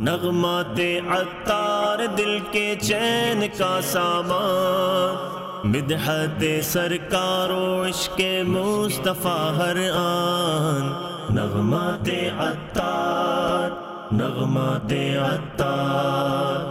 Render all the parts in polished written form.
نغمات عطار دل کے چین کا سامان، مدحت سرکار و عشق مصطفیٰ ہر آن۔ نغمات عطار، نغمات عطار۔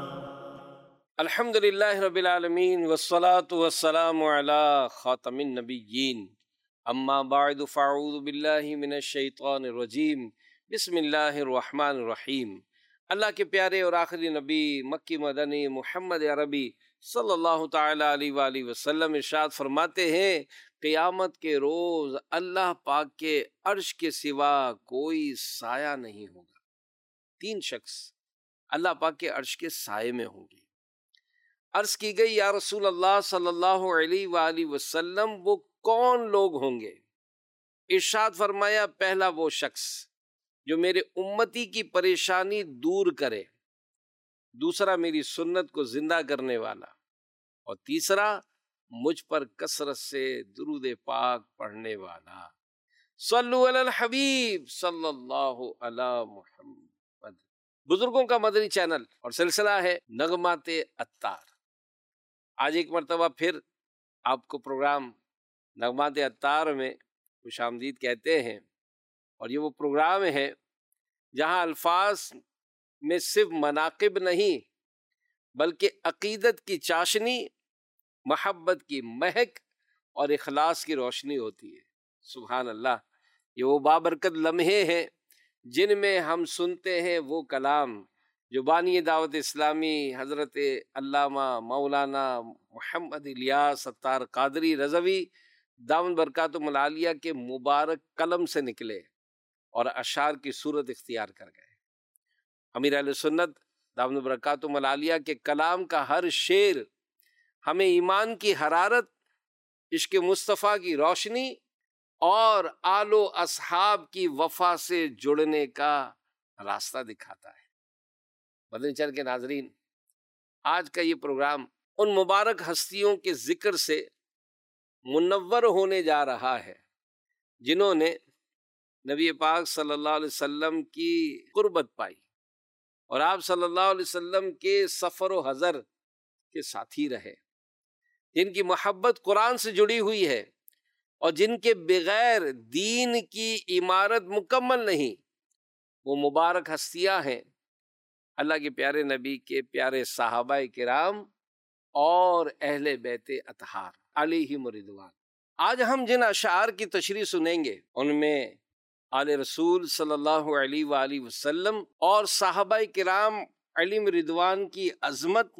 الحمدللہ رب العالمین والصلاة والسلام علی خاتم النبیین، اما بعد فاعوذ باللہ من الشیطان الرجیم، بسم اللہ الرحمن الرحیم۔ اللہ کے پیارے اور آخری نبی مکی مدنی محمد عربی صلی اللہ تعالی علیہ وآلہ وسلم ارشاد فرماتے ہیں، قیامت کے روز اللہ پاک کے عرش کے سوا کوئی سایہ نہیں ہوگا۔ تین شخص اللہ پاک کے عرش کے سائے میں ہوں گے۔ عرض کی گئی یا رسول اللہ صلی اللہ علیہ وآلہ وسلم وہ کون لوگ ہوں گے؟ ارشاد فرمایا، پہلا وہ شخص جو میرے امتی کی پریشانی دور کرے، دوسرا میری سنت کو زندہ کرنے والا، اور تیسرا مجھ پر کثرت سے درود پاک پڑھنے والا۔ صلو علی الحبیب صلی اللہ علی محمد۔ بزرگوں کا مدنی چینل اور سلسلہ ہے نغمات عطار۔ آج ایک مرتبہ پھر آپ کو پروگرام نغمات عطار میں خوش آمدید کہتے ہیں، اور یہ وہ پروگرام ہے جہاں الفاظ میں صرف مناقب نہیں بلکہ عقیدت کی چاشنی، محبت کی مہک اور اخلاص کی روشنی ہوتی ہے۔ سبحان اللہ، یہ وہ بابرکت لمحے ہیں جن میں ہم سنتے ہیں وہ کلام جو بانی دعوت اسلامی حضرت علامہ مولانا محمد الیاس عطار قادری رضوی دامن برکاتہم العالیہ کے مبارک قلم سے نکلے اور اشعار کی صورت اختیار کر گئے۔ امیر اہل سنت دامن برکاتہم العالیہ کے کلام کا ہر شعر ہمیں ایمان کی حرارت، عشق مصطفیٰ کی روشنی اور آل و اصحاب کی وفا سے جڑنے کا راستہ دکھاتا ہے۔ مدنی چینل کے ناظرین، آج کا یہ پروگرام ان مبارک ہستیوں کے ذکر سے منور ہونے جا رہا ہے جنہوں نے نبی پاک صلی اللہ علیہ وسلم کی قربت پائی اور آپ صلی اللہ علیہ وسلم کے سفر و حضر کے ساتھی رہے، جن کی محبت قرآن سے جڑی ہوئی ہے اور جن کے بغیر دین کی عمارت مکمل نہیں۔ وہ مبارک ہستیاں ہیں اللہ کے پیارے نبی کے پیارے صحابہ کرام اور اہل بیت اطہار علیہم رضوان۔ آج ہم جن اشعار کی تشریح سنیں گے ان میں آل رسول صلی اللہ علیہ وآلہ وسلم اور صحابہ کرام علیہم رضوان کی عظمت،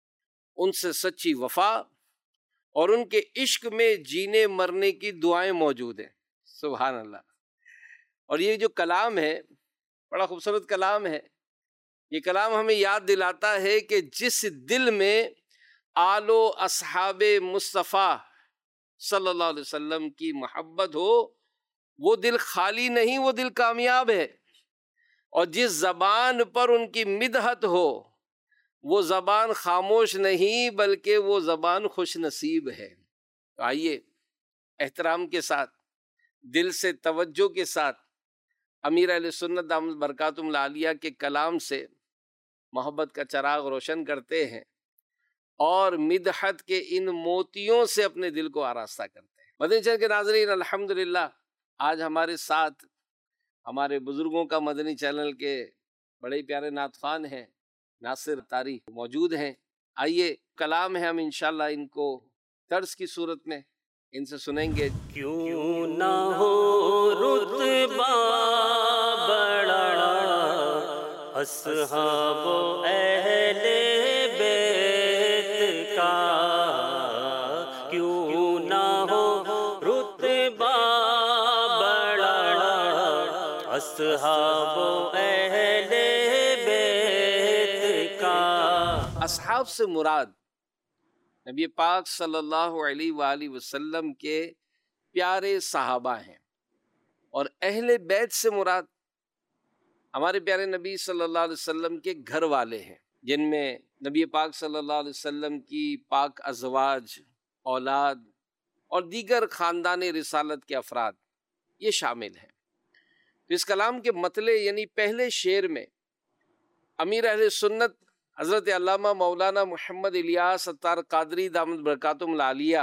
ان سے سچی وفا اور ان کے عشق میں جینے مرنے کی دعائیں موجود ہیں۔ سبحان اللہ۔ اور یہ جو کلام ہے بڑا خوبصورت کلام ہے۔ یہ کلام ہمیں یاد دلاتا ہے کہ جس دل میں آل و اصحاب مصطفیٰ صلی اللہ علیہ وسلم کی محبت ہو وہ دل خالی نہیں، وہ دل کامیاب ہے، اور جس زبان پر ان کی مدحت ہو وہ زبان خاموش نہیں بلکہ وہ زبان خوش نصیب ہے۔ تو آئیے احترام کے ساتھ، دل سے توجہ کے ساتھ امیر اہل سنت دامت برکاتہم العالیہ کے کلام سے محبت کا چراغ روشن کرتے ہیں اور مدحت کے ان موتیوں سے اپنے دل کو آراستہ کرتے ہیں۔ مدنی چینل کے ناظرین، الحمدللہ آج ہمارے ساتھ ہمارے بزرگوں کا مدنی چینل کے بڑے پیارے نعت خوان ہیں ناصر عطاری موجود ہیں۔ آئیے کلام ہے، ہم انشاءاللہ ان کو طرز کی صورت میں ان سے سنیں گے۔ کیوں نہ ہو رتبہ بڑا اصحاب و اہل بیت کا، کیوں نہ ہو رتبہ بڑا اصحاب و اہل بیت کا۔ اصحاب سے مراد نبی پاک صلی اللہ علیہ وآلہ وسلم کے پیارے صحابہ ہیں، اور اہل بیت سے مراد ہمارے پیارے نبی صلی اللہ علیہ وسلم کے گھر والے ہیں، جن میں نبی پاک صلی اللہ علیہ وسلم کی پاک ازواج، اولاد اور دیگر خاندان رسالت کے افراد یہ شامل ہیں۔ تو اس کلام کے مطلع یعنی پہلے شعر میں امیر اہل سنت حضرت علامہ مولانا محمد الیاس اتار قادری دامت برکاتہم العالیہ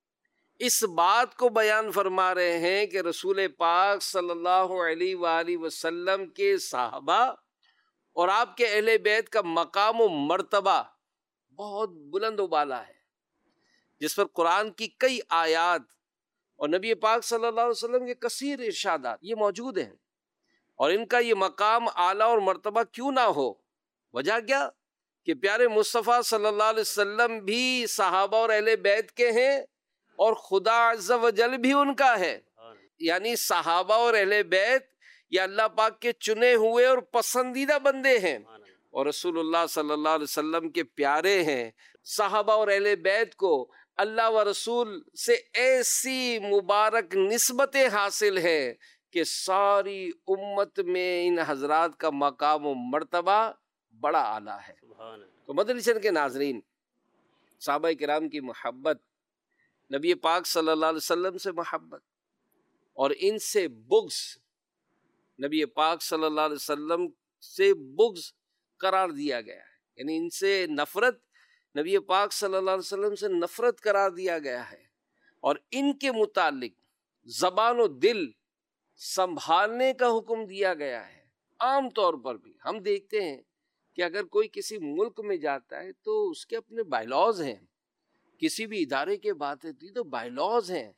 اس بات کو بیان فرما رہے ہیں کہ رسول پاک صلی اللہ علیہ وآلہ وسلم کے صحابہ اور آپ کے اہل بیت کا مقام و مرتبہ بہت بلند و بالا ہے، جس پر قرآن کی کئی آیات اور نبی پاک صلی اللہ علیہ وسلم کے کثیر ارشادات یہ موجود ہیں، اور ان کا یہ مقام اعلیٰ اور مرتبہ کیوں نہ ہو؟ وجہ کیا کہ پیارے مصطفیٰ صلی اللہ علیہ وسلم بھی صحابہ اور اہل بیت کے ہیں اور خدا عز و جل بھی ان کا ہے، یعنی صحابہ اور اہل بیت یہ اللہ پاک کے چنے ہوئے اور پسندیدہ بندے ہیں اور رسول اللہ صلی اللہ علیہ وسلم کے پیارے ہیں۔ صحابہ اور اہل بیت کو اللہ و رسول سے ایسی مبارک نسبتیں حاصل ہیں کہ ساری امت میں ان حضرات کا مقام و مرتبہ بڑا اعلیٰ ہے۔ تو مدنی چینل کے ناظرین، صحابہ کرام کی محبت، نبی پاک صلی اللہ علیہ وسلم سے محبت اور ان سے بغض، نبی پاک صلی اللہ علیہ وسلم سے بغض قرار دیا گیا ہے، یعنی ان سے نفرت، نبی پاک صلی اللہ علیہ وسلم سے نفرت قرار دیا گیا ہے، اور ان کے متعلق زبان و دل سنبھالنے کا حکم دیا گیا ہے۔ عام طور پر بھی ہم دیکھتے ہیں کہ اگر کوئی کسی ملک میں جاتا ہے تو اس کے اپنے بائی لاز ہیں، کسی بھی ادارے کے بات ہوتی تو بائی لاز ہیں،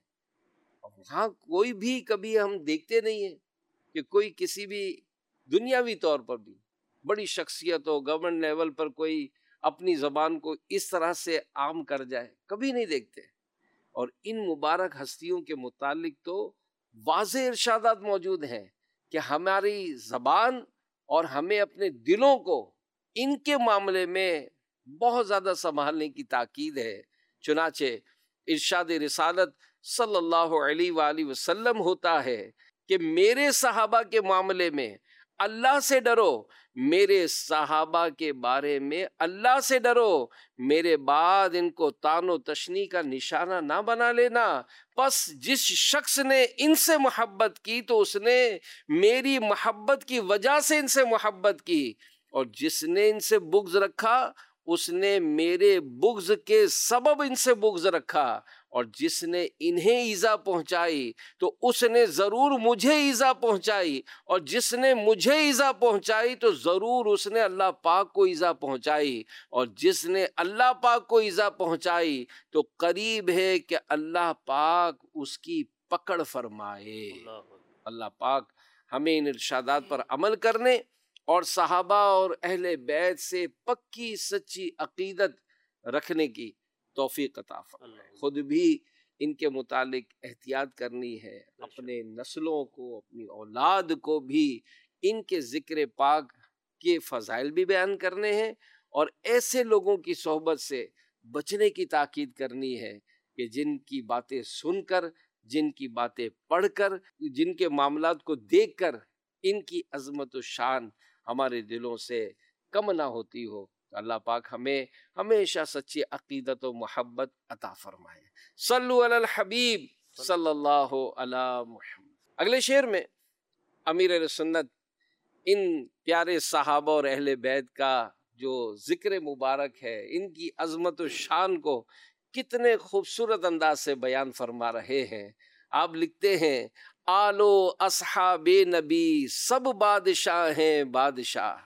وہاں کوئی بھی کبھی ہم دیکھتے نہیں ہیں کہ کوئی کسی بھی دنیاوی طور پر بھی بڑی شخصیت ہو، گورنمنٹ لیول پر کوئی اپنی زبان کو اس طرح سے عام کر جائے، کبھی نہیں دیکھتے۔ اور ان مبارک ہستیوں کے متعلق تو واضح ارشادات موجود ہیں کہ ہماری زبان اور ہمیں اپنے دلوں کو ان کے معاملے میں بہت زیادہ سنبھالنے کی تاکید ہے۔ چنانچہ ارشاد رسالت صلی اللہ علیہ وآلہ وسلم ہوتا ہے کہ میرے صحابہ کے معاملے میں اللہ سے ڈرو، میرے صحابہ کے بارے میں اللہ سے ڈرو، میرے بعد ان کو طعن و تشنیع کا نشانہ نہ بنا لینا۔ پس جس شخص نے ان سے محبت کی تو اس نے میری محبت کی وجہ سے ان سے محبت کی، اور جس نے ان سے بغض رکھا اس نے میرے بغض کے سبب ان سے بغض رکھا، اور جس نے انہیں ایذا پہنچائی تو اس نے ضرور مجھے ایذا پہنچائی، اور جس نے مجھے ایذا پہنچائی تو ضرور اس نے اللہ پاک کو ایذا پہنچائی، اور جس نے اللہ پاک کو ایذا پہنچائی تو قریب ہے کہ اللہ پاک اس کی پکڑ فرمائے۔ اللہ پاک ہمیں ان ارشادات پر عمل کرنے اور صحابہ اور اہل بیت سے پکی سچی عقیدت رکھنے کی توفیق عطا فرمائے۔ خود بھی ان کے متعلق احتیاط کرنی ہے، اپنے نسلوں کو، اپنی اولاد کو بھی ان کے ذکر پاک کے فضائل بھی بیان کرنے ہیں، اور ایسے لوگوں کی صحبت سے بچنے کی تاکید کرنی ہے کہ جن کی باتیں سن کر، جن کی باتیں پڑھ کر، جن کے معاملات کو دیکھ کر ان کی عظمت و شان ہمارے دلوں سے کم نہ ہوتی ہو۔ اللہ پاک ہمیں ہمیشہ سچی عقیدت و محبت عطا فرمائے۔ صلو علی الحبیب صلی اللہ علی محمد۔ اگلے شعر میں امیر اہل سنت ان پیارے صحابہ اور اہل بیت کا جو ذکر مبارک ہے، ان کی عظمت و شان کو کتنے خوبصورت انداز سے بیان فرما رہے ہیں۔ آپ لکھتے ہیں، آل و اصحاب نبی سب بادشاہ ہیں بادشاہ،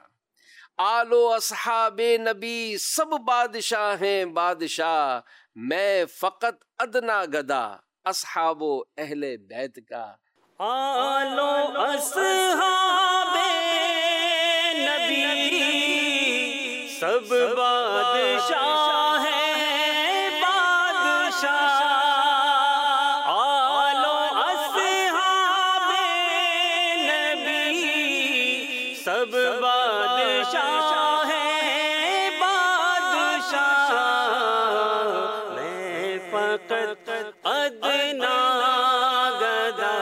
آل و اصحاب نبی سب بادشاہ ہیں بادشاہ، میں فقط ادنا گدا اصحاب و اہل بیت کا۔ آل و اصحاب نبی سب بادشاہ ہیں بادشاہ، آل و اصحاب نبی سب بادشاہ ہیں بادشاہ، میں فقط ادنا گدا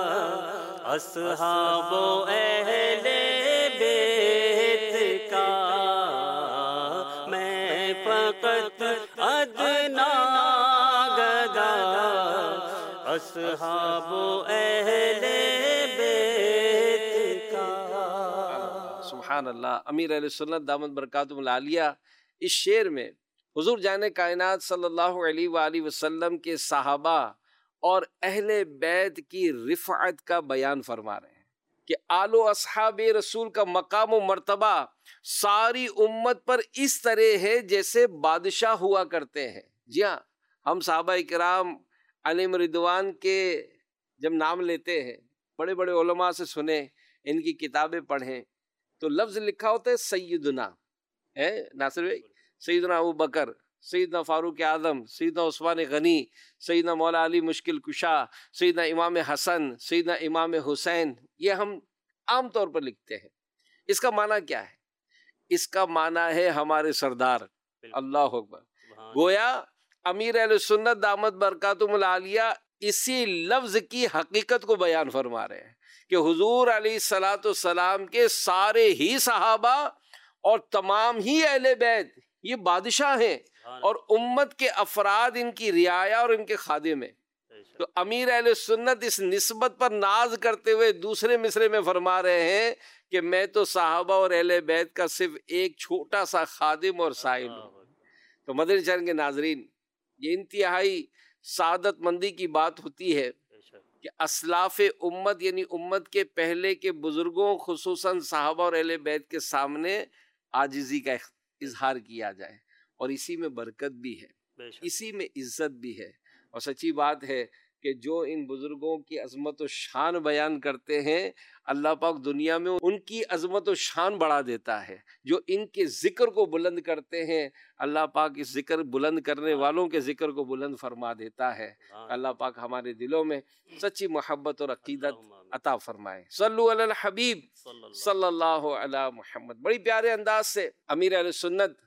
اصحاب و اہل بیت کا، میں فقط ادنا گدا اصحاب و اہل بیت کا۔ سبحان سبحان اللہ۔ امیر اہل سنت دامت برکاتہم العالیہ اس شعر میں حضور جان کائنات صلی اللہ علیہ وآلہ وسلم کے صحابہ اور اہل بیت کی رفعت کا بیان فرما رہے ہیں کہ آل و اصحاب رسول کا مقام و مرتبہ ساری امت پر اس طرح ہے جیسے بادشاہ ہوا کرتے ہیں۔ جی ہاں، ہم صحابہ کرام علیہم رضوان کے جب نام لیتے ہیں، بڑے بڑے علماء سے سنیں، ان کی کتابیں پڑھیں، تو لفظ لکھا ہوتا ہے سیدنا، ہے ناصر بھائی، سیدنا ابو بکر، سیدنا فاروق اعظم، سیدنا عثمان غنی، سیدنا مولا علی مشکل کشا، سیدنا امام حسن، سیدنا امام حسین، یہ ہم عام طور پر لکھتے ہیں۔ اس کا معنی کیا ہے؟ اس کا معنی ہے ہمارے سردار، اللہ اکبر۔ گویا امیر اہل سنت دامت برکاتہم العالیہ اسی لفظ کی حقیقت کو بیان فرما رہے ہیں کہ حضور علیہ الصلوۃ والسلام کے سارے ہی صحابہ اور تمام ہی اہل بیت یہ بادشاہ ہیں اور امت کے افراد ان کی رعایا اور ان کے خادم ہیں۔ تو امیر اہل سنت اس نسبت پر ناز کرتے ہوئے دوسرے مصرے میں فرما رہے ہیں کہ میں تو صحابہ اور اہل بیت کا صرف ایک چھوٹا سا خادم اور سائل ہوں۔ تو مدنی چینل کے ناظرین، یہ انتہائی سعادت مندی کی بات ہوتی ہے کہ اسلاف امت یعنی امت کے پہلے کے بزرگوں خصوصاً صحابہ اور اہل بیت کے سامنے عاجزی کا اظہار کیا جائے، اور اسی میں برکت بھی ہے، اسی میں عزت بھی ہے۔ اور سچی بات ہے کہ جو ان بزرگوں کی عظمت و شان بیان کرتے ہیں، اللہ پاک دنیا میں ان کی عظمت و شان بڑھا دیتا ہے۔ جو ان کے ذکر کو بلند کرتے ہیں، اللہ پاک اس ذکر بلند کرنے والوں کے ذکر کو بلند فرما دیتا ہے۔ اللہ پاک ہمارے دلوں میں سچی محبت اور عقیدت عطا فرمائے۔ صلو علی الحبیب صلی اللہ علی محمد۔ بڑی پیارے انداز سے امیر اہل سنت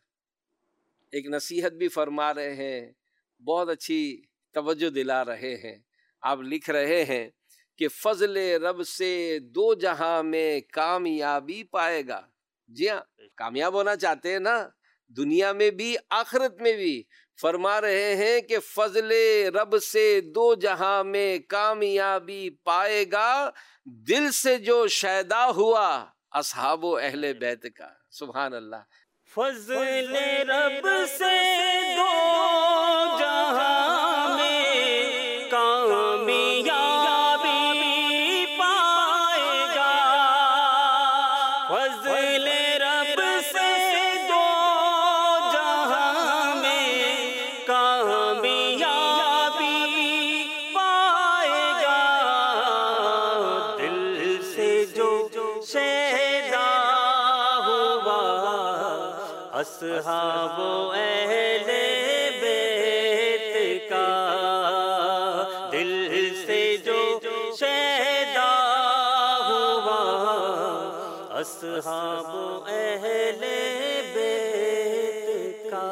ایک نصیحت بھی فرما رہے ہیں، بہت اچھی توجہ دلا رہے ہیں۔ آپ لکھ رہے ہیں کہ فضل رب سے دو جہاں میں کامیابی پائے گا۔ جی ہاں، کامیاب ہونا چاہتے ہیں نا، دنیا میں بھی آخرت میں بھی۔ فرما رہے ہیں کہ فضل رب سے دو جہاں میں کامیابی پائے گا، دل سے جو شیدا ہوا اصحاب و اہل بیت کا۔ سبحان اللہ۔ فضل رب سے دو جہاں میں کامیابی پائے گا، فضل رب سے دو جہاں میں کامیابی پائے گا، دل سے جو شیدا ہوا اصحاب و اہل بیت کا، دل سے جو شیدا ہوا اصحاب و اہل بیت کا۔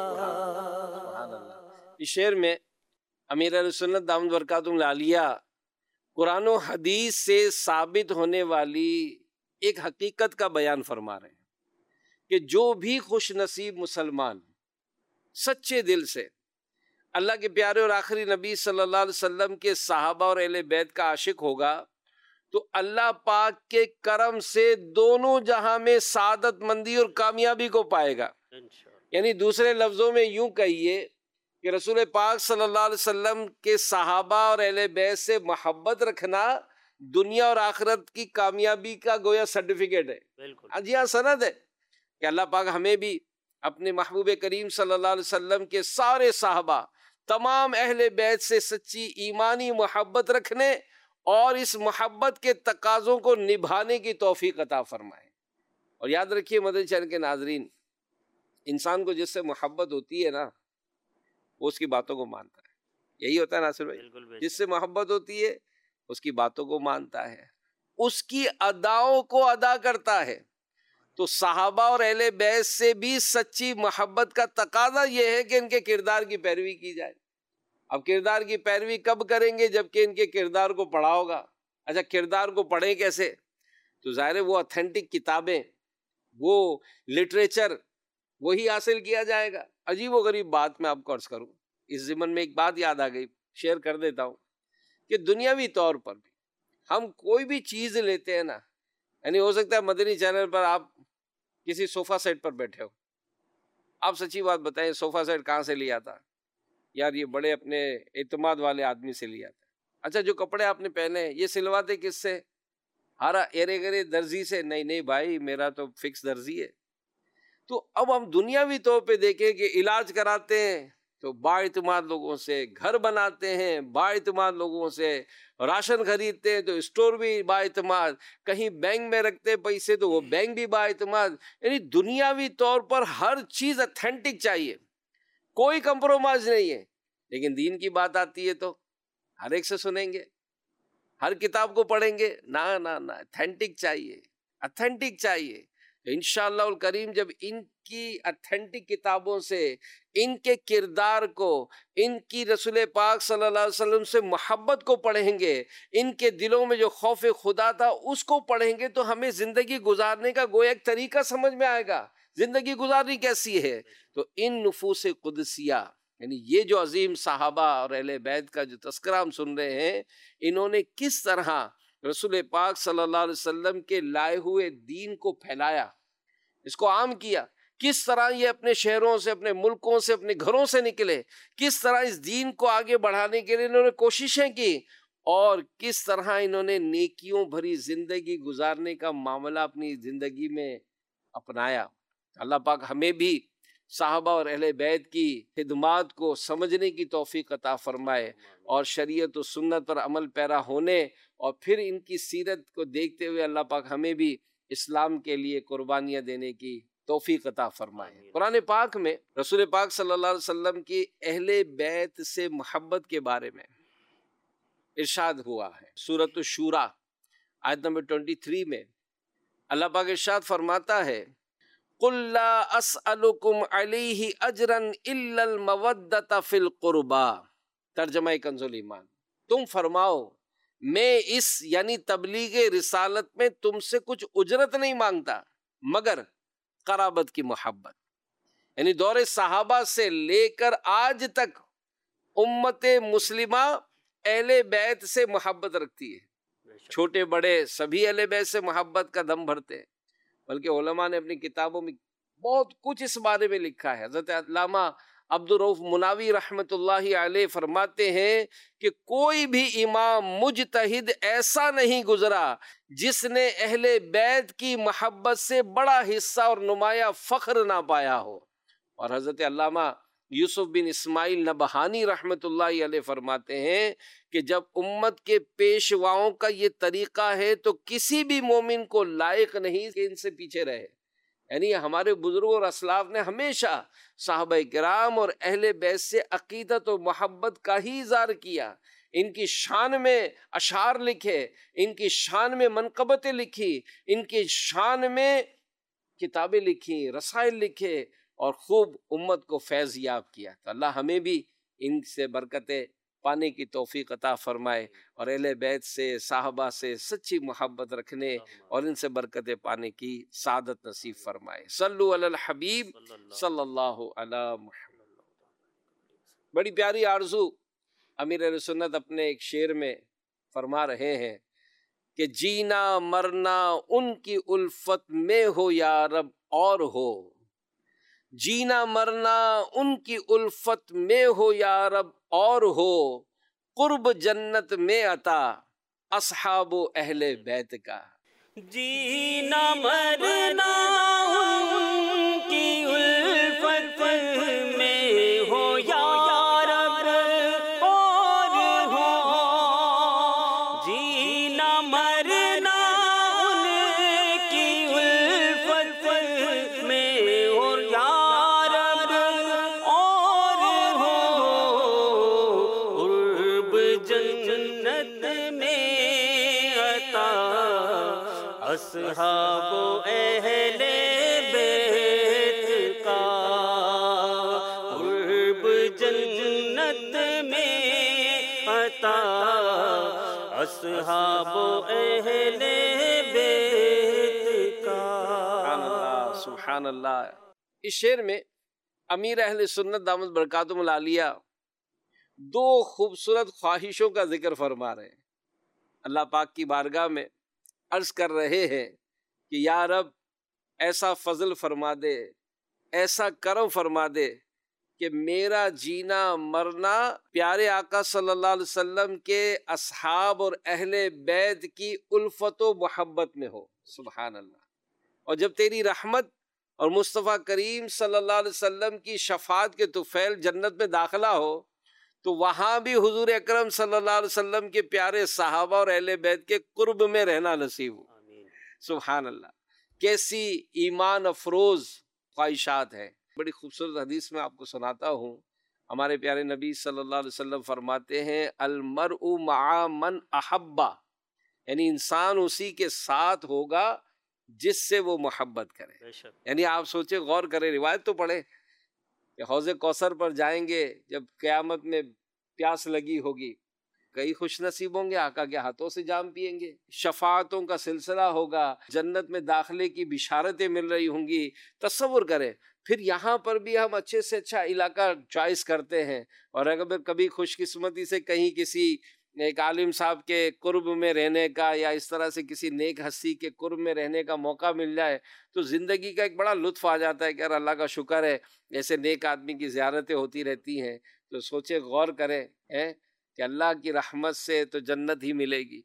اس شعر میں امیر اہل سنت دامت برکاتہم العالیہ قرآن و حدیث سے ثابت ہونے والی ایک حقیقت کا بیان فرما رہے ہیں کہ جو بھی خوش نصیب مسلمان سچے دل سے اللہ کے پیارے اور آخری نبی صلی اللہ علیہ وسلم کے صحابہ اور اہل بیت کا عاشق ہوگا تو اللہ پاک کے کرم سے دونوں جہاں میں سعادت مندی اور کامیابی کو پائے گا۔ یعنی دوسرے لفظوں میں یوں کہیے کہ رسول پاک صلی اللہ علیہ وسلم کے صحابہ اور اہل بیت سے محبت رکھنا دنیا اور آخرت کی کامیابی کا گویا سرٹیفکیٹ ہے۔ بالکل جی ہاں، سند ہے کہ اللہ پاک ہمیں بھی اپنے محبوب کریم صلی اللہ علیہ وسلم کے سارے صحابہ تمام اہل بیت سے سچی ایمانی محبت رکھنے اور اس محبت کے تقاضوں کو نبھانے کی توفیق عطا فرمائے۔ اور یاد رکھیے مدنی چینل کے ناظرین، انسان کو جس سے محبت ہوتی ہے نا، وہ اس کی باتوں کو مانتا ہے۔ یہی ہوتا ہے ناصر بھائی، جس سے محبت ہوتی ہے اس کی باتوں کو مانتا ہے، اس کی اداؤں کو ادا کرتا ہے۔ تو صحابہ اور اہل بیت سے بھی سچی محبت کا تقاضا یہ ہے کہ ان کے کردار کی پیروی کی جائے۔ اب کردار کی پیروی کب کریں گے؟ جبکہ ان کے کردار کو پڑھا ہوگا۔ اچھا، کردار کو پڑھیں کیسے؟ تو ظاہر ہے وہ اتھینٹک کتابیں، وہ لٹریچر، وہی حاصل کیا جائے گا۔ عجیب و غریب بات میں آپ کو عرض کروں، اس ضمن میں ایک بات یاد آ گئی، شیئر کر دیتا ہوں کہ دنیاوی طور پر بھی ہم کوئی بھی چیز لیتے ہیں نا، یعنی ہو سکتا ہے مدنی چینل پر آپ کسی صوفہ سیٹ پر بیٹھے ہو، آپ سچی بات بتائیں صوفہ سیٹ کہاں سے لیا تھا؟ یار یہ بڑے اپنے اعتماد والے آدمی سے لیا تھا۔ اچھا جو کپڑے آپ نے پہنے یہ سلواتے کس سے؟ ہارا ایرے گرے درزی سے؟ نہیں بھائی میرا تو فکس درزی ہے۔ تو اب ہم دنیاوی طور پہ دیکھیں کہ علاج کراتے ہیں تو بااعتماد لوگوں سے، گھر بناتے ہیں بااعتماد لوگوں سے، راشن خریدتے ہیں تو اسٹور بھی بااعتماد، کہیں بینک میں رکھتے پیسے تو وہ بینک بھی بااعتماد، یعنی دنیاوی طور پر ہر چیز اتھینٹک چاہیے، کوئی کمپرومائز نہیں ہے۔ لیکن دین کی بات آتی ہے تو ہر ایک سے سنیں گے، ہر کتاب کو پڑھیں گے، نہ اتھینٹک چاہیے، اتھینٹک چاہیے۔ انشاءاللہ الکریم جب ان کی اتھینٹک کتابوں سے ان کے کردار کو، ان کی رسول پاک صلی اللہ علیہ وسلم سے محبت کو پڑھیں گے، ان کے دلوں میں جو خوف خدا تھا اس کو پڑھیں گے تو ہمیں زندگی گزارنے کا گویا ایک طریقہ سمجھ میں آئے گا، زندگی گزارنی کیسی ہے۔ تو ان نفوس قدسیہ یعنی یہ جو عظیم صحابہ اور اہل بیت کا جو تذکرہ ہم سن رہے ہیں، انہوں نے کس طرح رسول پاک صلی اللہ علیہ وسلم کے لائے ہوئے دین کو پھیلایا، اس کو عام کیا، کس طرح یہ اپنے شہروں سے، اپنے ملکوں سے، اپنے گھروں سے نکلے، کس طرح اس دین کو آگے بڑھانے کے لیے انہوں نے کوششیں کی، اور کس طرح انہوں نے نیکیوں بھری زندگی گزارنے کا معاملہ اپنی زندگی میں اپنایا۔ اللہ پاک ہمیں بھی صحابہ اور اہل بیت کی خدمات کو سمجھنے کی توفیق عطا فرمائے، اور شریعت و سنت پر عمل پیرا ہونے اور پھر ان کی سیرت کو دیکھتے ہوئے اللہ پاک ہمیں بھی اسلام کے لیے قربانیاں دینے کی توفیق عطا فرمائے۔ قرآن پاک میں رسول پاک صلی اللہ علیہ وسلم کی اہل بیت سے محبت کے بارے میں ارشاد ہوا ہے۔ سورۃ الشورى آیت نمبر 23 میں اللہ پاک ارشاد فرماتا ہے قُلْ لَا أَسْأَلُكُمْ عَلَيْهِ أَجْرًا إِلَّا الْمَوَدَّةَ فِي الْقُرْبَى۔ ترجمہ کنز الایمان، تم فرماؤ میں اس یعنی تبلیغ رسالت میں تم سے کچھ اجرت نہیں مانگتا مگر قرابت کی محبت، یعنی دور صحابہ سے لے کر آج تک امت مسلمہ اہل بیت سے محبت رکھتی ہے، چھوٹے بڑے سبھی اہل بیت سے محبت کا دم بھرتے ہیں، بلکہ علماء نے اپنی کتابوں میں بہت کچھ اس بارے میں لکھا ہے۔ حضرت علامہ عبدالرؤف مناوی رحمۃ اللہ علیہ فرماتے ہیں کہ کوئی بھی امام مجتہد ایسا نہیں گزرا جس نے اہل بیت کی محبت سے بڑا حصہ اور نمایاں فخر نہ پایا ہو۔ اور حضرت علامہ یوسف بن اسماعیل نبہانی رحمۃ اللہ علیہ فرماتے ہیں کہ جب امت کے پیشواؤں کا یہ طریقہ ہے تو کسی بھی مومن کو لائق نہیں کہ ان سے پیچھے رہے، یعنی ہمارے بزرگوں اور اسلاف نے ہمیشہ صحابہ کرام اور اہل بیت سے عقیدت و محبت کا ہی اظہار کیا، ان کی شان میں اشعار لکھے، ان کی شان میں منقبتیں لکھی، ان کی شان میں کتابیں لکھی، رسائل لکھے، اور خوب امت کو فیض یاب کیا۔ تو اللہ ہمیں بھی ان سے برکتیں پانے کی توفیق عطا فرمائے، اور اہل بیت سے، صحابہ سے سچی محبت رکھنے اور ان سے برکتیں پانے کی سعادت نصیب فرمائے۔ صلو علی الحبیب صلی اللہ علی محمد۔ بڑی پیاری آرزو امیر اہل سنت اپنے ایک شعر میں فرما رہے ہیں کہ جینا مرنا ان کی الفت میں ہو یا رب اور ہو، جینا مرنا ان کی الفت میں ہو یا رب اور ہو، قرب جنت میں عطا اصحاب و اہل بیت کا۔ جینا مرنا ان کی الفت میں ہو یا رب اور ہو، جینا مرنا ان کی الفت میں ہو یا رب اور ہو، قرب جنت میں عطا اصحاب و اہل بیت کا، قرب جنت میں عطا اصحاب و اہل بیت کا۔ سبحان اللہ، سبحان اللہ۔ اس شعر میں امیر اہل سنت دامت برکاتہم العالیہ دو خوبصورت خواہشوں کا ذکر فرما رہے ہیں، اللہ پاک کی بارگاہ میں عرض کر رہے ہیں کہ یا رب ایسا فضل فرما دے، ایسا کرم فرما دے کہ میرا جینا مرنا پیارے آقا صلی اللہ علیہ وسلم کے اصحاب اور اہل بیت کی الفت و محبت میں ہو۔ سبحان اللہ۔ اور جب تیری رحمت اور مصطفیٰ کریم صلی اللہ علیہ وسلم کی شفاعت کے طفیل جنت میں داخلہ ہو تو وہاں بھی حضور اکرم صلی اللہ علیہ وسلم کے پیارے صحابہ اور اہل بیت کے قرب میں رہنا نصیب ہو۔ سبحان اللہ۔ کیسی ایمان افروز خواہشات ہیں۔ بڑی خوبصورت حدیث میں آپ کو سناتا ہوں، ہمارے پیارے نبی صلی اللہ علیہ وسلم فرماتے ہیں المرء مع من احبا، یعنی انسان اسی کے ساتھ ہوگا جس سے وہ محبت کرے۔ یعنی آپ سوچیں، غور کریں، روایت تو پڑھیں کہ حوض کوثر پر جائیں گے جب قیامت میں پیاس لگی ہوگی، کئی خوش نصیب ہوں گے آقا کے ہاتھوں سے جام پیئیں گے، شفاعتوں کا سلسلہ ہوگا، جنت میں داخلے کی بشارتیں مل رہی ہوں گی۔ تصور کریں، پھر یہاں پر بھی ہم اچھے سے اچھا علاقہ چوائس کرتے ہیں، اور اگر کبھی خوش قسمتی سے کہیں کسی ایک عالم صاحب کے قرب میں رہنے کا یا اس طرح سے کسی نیک ہستی کے قرب میں رہنے کا موقع مل جائے تو زندگی کا ایک بڑا لطف آ جاتا ہے کہ یار اللہ کا شکر ہے ایسے نیک آدمی کی زیارتیں ہوتی رہتی ہیں۔ تو سوچے، غور کریں کہ اللہ کی رحمت سے تو جنت ہی ملے گی۔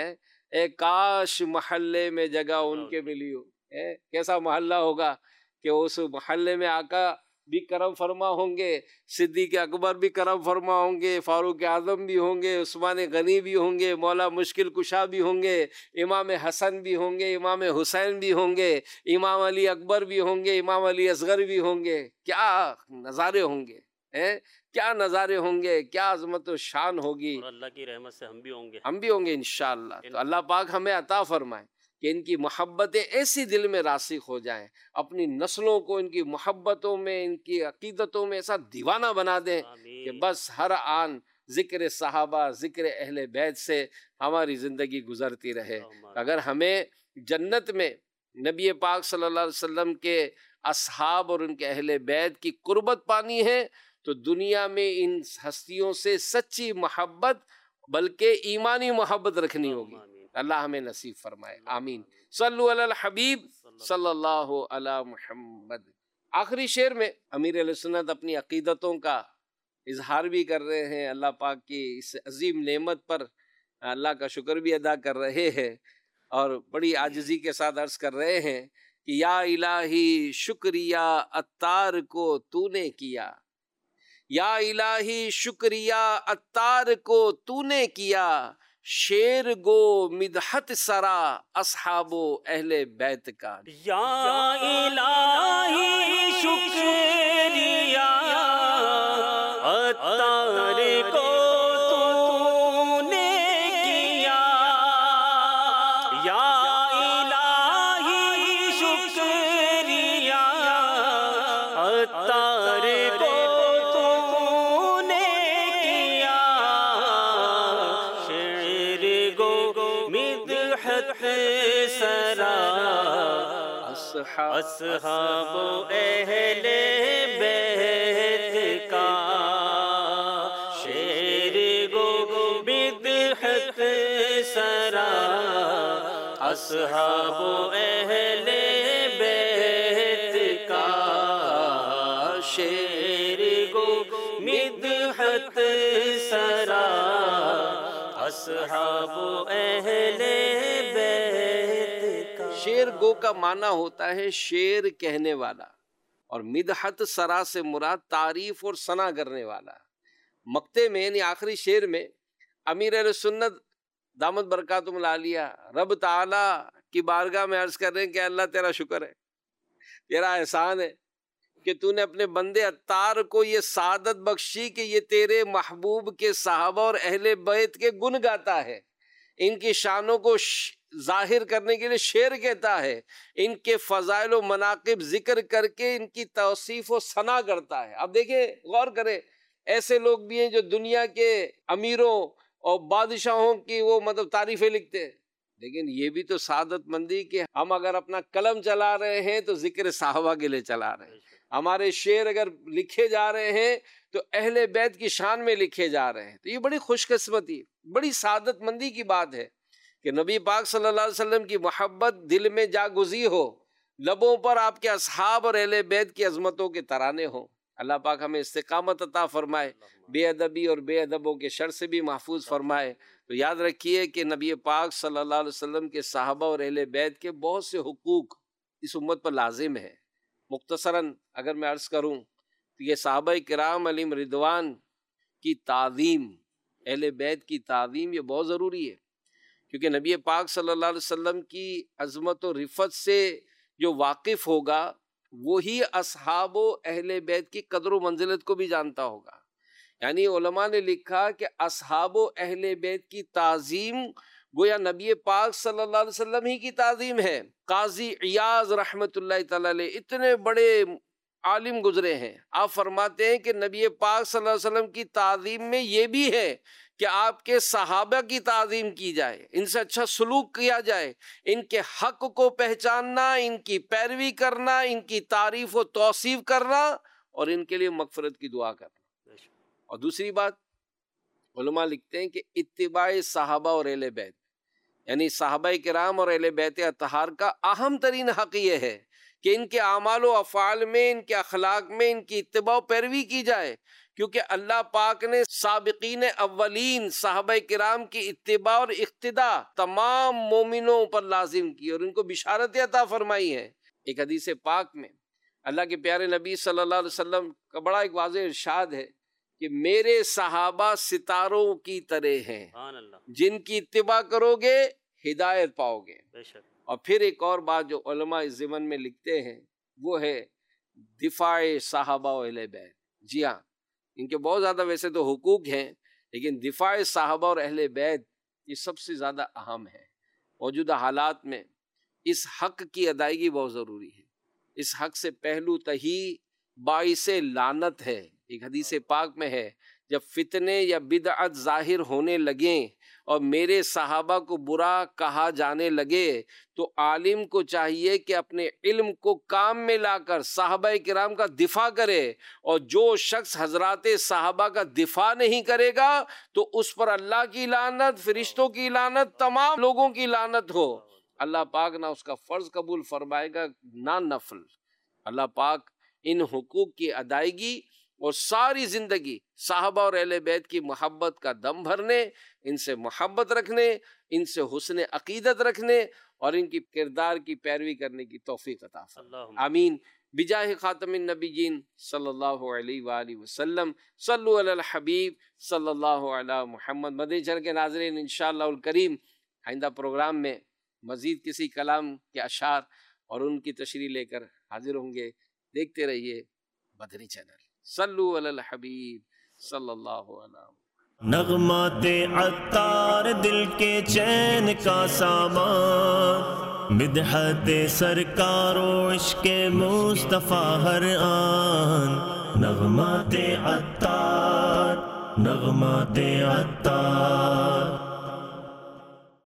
اے کاش محلے میں جگہ ان کے ملی ہو۔ کیسا محلہ ہوگا کہ اس محلے میں آقا بھی کرم فرما ہوں گے، صدیق اکبر بھی کرم فرما ہوں گے، فاروق اعظم بھی ہوں گے، عثمان غنی بھی ہوں گے، مولا مشکل کشا بھی ہوں گے، امام حسن بھی ہوں گے، امام حسین بھی ہوں گے، امام علی اکبر بھی ہوں گے، امام علی اصغر بھی ہوں گے۔ کیا نظارے ہوں گے، کیا نظارے ہوں گے، کیا عظمت و شان ہوگی۔ اور اللہ کی رحمت سے ہم بھی ہوں گے، ہم بھی ہوں گے انشاءاللہ۔ تو اللہ پاک ہمیں عطا فرمائے کہ ان کی محبتیں ایسی دل میں راسخ ہو جائیں، اپنی نسلوں کو ان کی محبتوں میں، ان کی عقیدتوں میں ایسا دیوانہ بنا دیں کہ بس ہر آن ذکر صحابہ، ذکر اہل بیت سے ہماری زندگی گزرتی رہے۔ اگر ہمیں جنت میں نبی پاک صلی اللہ علیہ وسلم کے اصحاب اور ان کے اہل بیت کی قربت پانی ہے تو دنیا میں ان ہستیوں سے سچی محبت بلکہ ایمانی محبت رکھنی ہوگی۔ اللہ ہمیں نصیب فرمائے، آمین۔ صلو علی الحبیب صلی اللہ علی محمد۔ آخری شعر میں امیر علیہ سنت اپنی عقیدتوں کا اظہار بھی کر رہے ہیں، اللہ پاک کی اس عظیم نعمت پر اللہ کا شکر بھی ادا کر رہے ہیں، اور بڑی عاجزی کے ساتھ عرض کر رہے ہیں کہ یا الہی شکریہ عطار کو تو نے کیا، یا الہی شکریہ عطار کو تو نے کیا، شیر گو مدحت سرا اصحاب و اہل بیت کا۔ یا الہی شکریہ عطار کو تو نے کیا، یا الہی شکریہ عطار کو تو نے کیا، شیر گو مدحت سرا اصحاب و اہل بیت کا، شیر گو مدحت سرا اصحاب و اہل بیت کا، شیر گو مدحت سرا اصحاب و اہل بیت کا۔ شیر گو کا معنی ہوتا ہے شعر کہنے والا، اور مدحت سرا سے مراد تعریف اور ثنا کرنے والا۔ مقطع میں یعنی آخری شعر میں امیر اہل سنت دامت برکاتہم العالیہ رب تعالی کی بارگاہ میں عرض کر رہے ہیں کہ اللہ تیرا شکر ہے، تیرا احسان ہے کہ تو نے اپنے بندے عطار کو یہ سعادت بخشی کہ یہ تیرے محبوب کے صحابہ اور اہل بیت کے گن گاتا ہے، ان کی شانوں کو ظاہر کرنے کے لیے شعر کہتا ہے، ان کے فضائل و مناقب ذکر کر کے ان کی توصیف و ثنا کرتا ہے۔ اب دیکھیں، غور کریں، ایسے لوگ بھی ہیں جو دنیا کے امیروں اور بادشاہوں کی وہ تعریفیں لکھتے ہیں، لیکن یہ بھی تو سعادت مندی کہ ہم اگر اپنا قلم چلا رہے ہیں تو ذکر صحابہ کے لیے چلا رہے ہیں، ہمارے شعر اگر لکھے جا رہے ہیں تو اہل بیت کی شان میں لکھے جا رہے ہیں۔ تو یہ بڑی خوش قسمتی، بڑی سعادت مندی کی بات ہے کہ نبی پاک صلی اللہ علیہ وسلم کی محبت دل میں جاگزی ہو، لبوں پر آپ کے اصحاب اور اہل بیت کی عظمتوں کے ترانے ہوں۔ اللہ پاک ہمیں استقامت عطا فرمائے، بے ادبی اور بے ادبوں کے شر سے بھی محفوظ فرمائے۔ تو یاد رکھیے کہ نبی پاک صلی اللہ علیہ وسلم کے صحابہ اور اہل بیت کے بہت سے حقوق اس امت پر لازم ہے۔ مختصراً اگر میں عرض کروں تو یہ صحابہ کرام علیہم رضوان کی تعظیم، اہل بیت کی تعظیم، یہ بہت ضروری ہے، کیونکہ نبی پاک صلی اللہ علیہ وسلم کی عظمت و رفعت سے جو واقف ہوگا وہی اصحاب و اہل بیت کی قدر و منزلت کو بھی جانتا ہوگا۔ یعنی علماء نے لکھا کہ اصحاب و اہل بیت کی تعظیم گویا نبی پاک صلی اللہ علیہ وسلم ہی کی تعظیم ہے۔ قاضی عیاض رحمۃ اللہ تعالی علیہ اتنے بڑے عالم گزرے ہیں، آپ فرماتے ہیں کہ نبی پاک صلی اللہ علیہ وسلم کی تعظیم میں یہ بھی ہے کہ آپ کے صحابہ کی تعظیم کی جائے، ان سے اچھا سلوک کیا جائے، ان کے حق کو پہچاننا، ان کی پیروی کرنا، ان کی تعریف و توصیف کرنا اور ان کے لیے مغفرت کی دعا کرنا۔ اور دوسری بات علماء لکھتے ہیں کہ اتباع صحابہ اور اہل بیت، یعنی صحابہ کرام اور اہل بیت اطہار کا اہم ترین حق یہ ہے کہ ان کے اعمال و افعال میں، ان کے اخلاق میں ان کی اتباع و پیروی کی جائے، کیونکہ اللہ پاک نے سابقین اولین صحابہ کرام کی اتباع اور اقتداء تمام مومنوں پر لازم کی اور ان کو بشارت عطا فرمائی ہے۔ ایک حدیث پاک میں اللہ کے پیارے نبی صلی اللہ علیہ وسلم کا بڑا ایک واضح ارشاد ہے کہ میرے صحابہ ستاروں کی طرح ہیں، جن کی اتباع کرو گے ہدایت پاؤ گے۔ اور پھر ایک اور بات جو علماء اس ضمن میں لکھتے ہیں وہ ہے دفاع صحابہ و اہل بیت۔ جی ہاں، ان کے بہت زیادہ ویسے تو حقوق ہیں، لیکن دفاع صحابہ اور اہل بیت یہ سب سے زیادہ اہم ہے۔ موجودہ حالات میں اس حق کی ادائیگی بہت ضروری ہے۔ اس حق سے پہلو تہی باعث لعنت ہے۔ ایک حدیث پاک میں ہے جب فتنے یا بدعت ظاہر ہونے لگیں اور میرے صحابہ کو برا کہا جانے لگے تو عالم کو چاہیے کہ اپنے علم کو کام میں لا کر صحابہ کرام کا دفاع کرے، اور جو شخص حضرات صحابہ کا دفاع نہیں کرے گا تو اس پر اللہ کی لعنت، فرشتوں کی لعنت، تمام لوگوں کی لعنت ہو۔ اللہ پاک نہ اس کا فرض قبول فرمائے گا نہ نفل۔ اللہ پاک ان حقوق کی ادائیگی اور ساری زندگی صحابہ اور اہل بیت کی محبت کا دم بھرنے، ان سے محبت رکھنے، ان سے حسن عقیدت رکھنے اور ان کی کردار کی پیروی کرنے کی توفیق عطا فرمائے۔ آمین بجاہ خاتم النبیین صلی اللہ علیہ وآلہ وسلم۔ صلو علی الحبیب صلی اللہ علی محمد۔ مدنی چینل کے ناظرین، انشاءاللہ الکریم آئندہ پروگرام میں مزید کسی کلام کے اشعار اور ان کی تشریح لے کر حاضر ہوں گے۔ دیکھتے رہیے مدنی چینل۔ صلو علی الحبیب صلی اللہ علیہ وسلم۔ نغمات عطار دل کے چین کا سامان، مدحت سرکار و عشق مصطفیٰ ہر آن۔ نغمات عطار، نغمات عطار۔